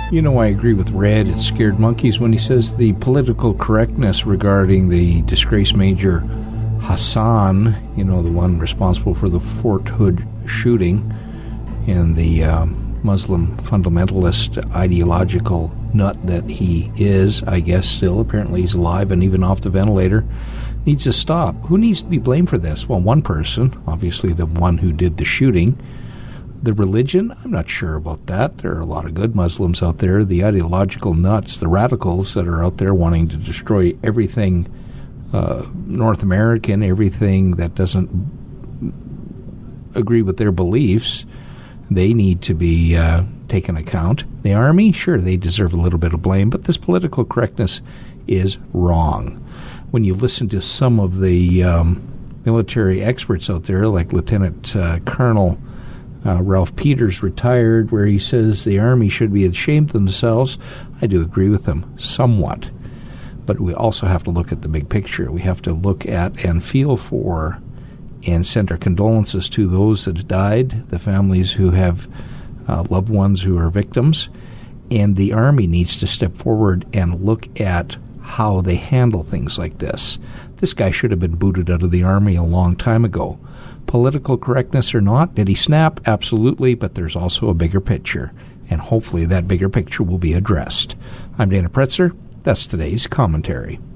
You know, I agree with Red at Scared Monkeys when he says the political correctness regarding the disgraced Major Hassan, the one responsible for the Fort Hood shooting, and the Muslim fundamentalist ideological nut that he is, I guess still, apparently he's alive and even off the ventilator, needs to stop. Who needs to be blamed for this? Well, one person, obviously the one who did the shooting. The religion, I'm not sure about that. There are a lot of good Muslims out there. The ideological nuts, the radicals that are out there wanting to destroy everything North American, everything that doesn't agree with their beliefs, they need to be taken account. The Army, sure, they deserve a little bit of blame, but this political correctness is wrong. When you listen to some of the military experts out there, like Lieutenant Colonel Ralph Peters, retired, where he says the Army should be ashamed of themselves, I do agree with him somewhat. But we also have to look at the big picture. We have to look at and feel for and send our condolences to those that died, the families who have loved ones who are victims, and the Army needs to step forward and look at how they handle things like this. This guy should have been booted out of the Army a long time ago. Political correctness or not, did he snap? Absolutely, but there's also a bigger picture, and hopefully that bigger picture will be addressed. I'm Dana Pretzer. That's today's commentary.